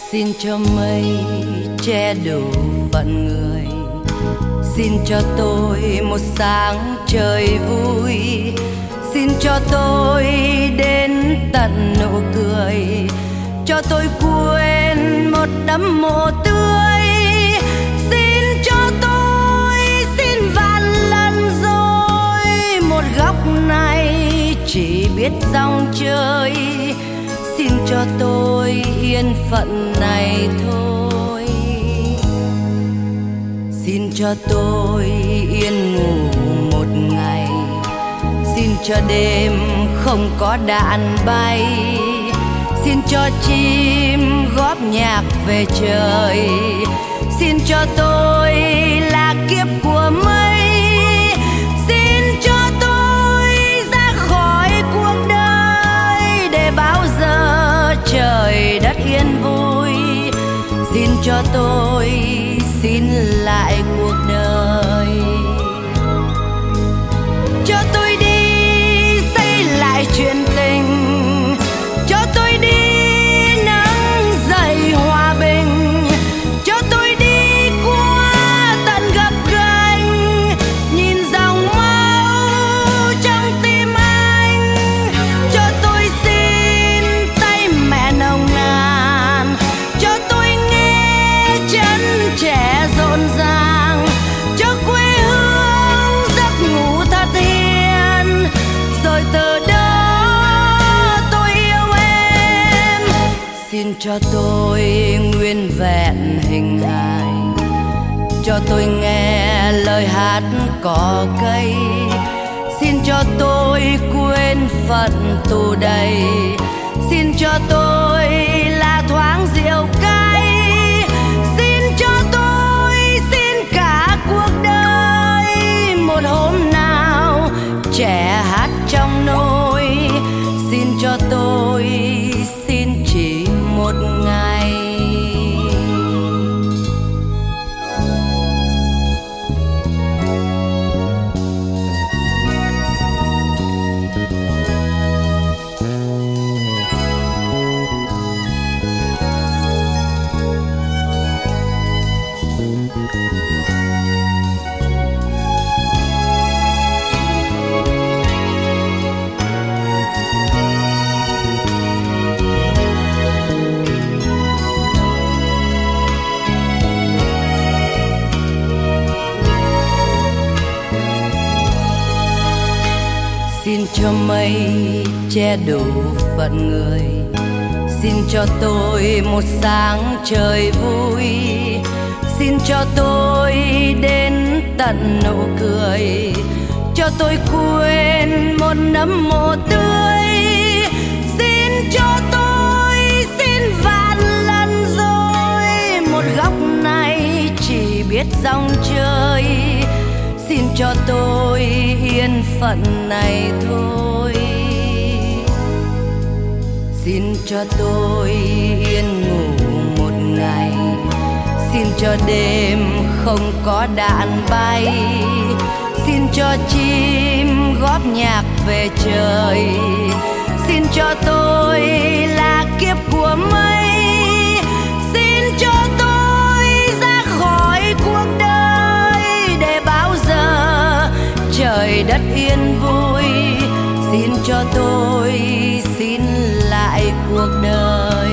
Xin cho mây che đủ phận người, xin cho tôi một sáng trời vui, xin cho tôi đến tận nụ cười, cho tôi quên một đẫm mồ tươi. Xin cho tôi, xin vạn lần rồi, một góc này chỉ biết dòng chơi. Xin cho tôi yên phận này thôi, xin cho tôi yên ngủ một ngày, xin cho đêm không có đạn bay, xin cho chim góp nhạc về trời, xin cho tôi là kiếp của mây, xin cho tôi ra khỏi cuộc đời để bao giờ trời đất yên vui. Xin cho tôi xin lại cuộc đời, cho tôi đi xây lại chuyện tình, cho tôi đi nắng dậy hòa bình, cho tôi đi qua tận gập ghềnh, nhìn dòng máu trong tim anh, cho tôi xin tay mẹ nồng nàn, cho tôi nghe chân trẻ rộn ràng, cho quê hương giấc ngủ thật hiền, rồi từ đó tôi yêu em. Xin cho tôi nguyên vẹn hình hài, cho tôi nghe lời hát cỏ cây, xin cho tôi quên phận tù đầy, xin cho tôi là thoáng rượu cay, xin cho tôi, xin cả cuộc đời một hôm nào trẻ hát trong nôi. Xin cho tôi, xin chỉ một ngày. Xin cho mây che đủ phận người, xin cho tôi một sáng trời vui, xin cho tôi đến tận nụ cười, cho tôi quên một nấm mồ tươi. Xin cho tôi, xin vạn lần rồi, một góc này chỉ biết dòng chơi. Xin cho tôi yên phận này thôi, xin cho tôi yên ngủ một ngày, xin cho đêm không có đạn bay, xin cho chim góp nhạc về trời, xin cho tôi là kiếp của mây, xin cho tôi ra khỏi cuộc đời để bao giờ trời đất yên vui. Xin cho tôi xin lại cuộc đời,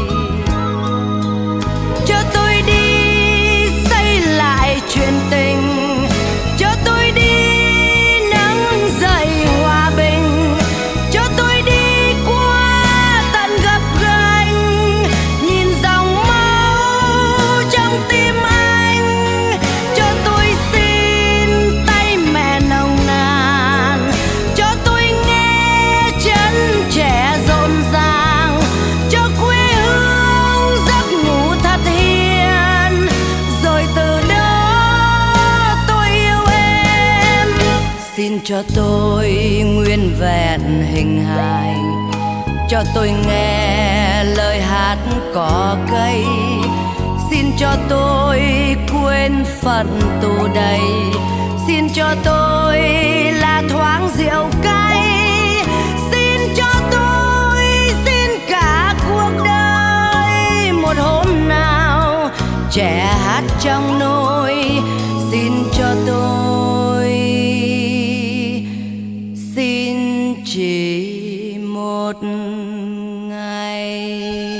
cho tôi đi xây lại chuyện tình, cho tôi đi nắng dậy hòa bình, cho tôi đi qua tận gập ghềnh, nhìn dòng máu trong tim anh, cho tôi xin tay mẹ nồng nàn, cho tôi nghe chân trẻ rộn ràng, cho quê hương giấc ngủ thật hiền, rồi từ đó tôi yêu em. Xin cho tôi nguyên vẹn hình hài, cho tôi nghe lời hát cỏ cây, xin cho tôi quên phận tù đầy, xin cho tôi là thoáng rượu cay, xin cho tôi, xin cả cuộc đời một hôm chỉ một ngày.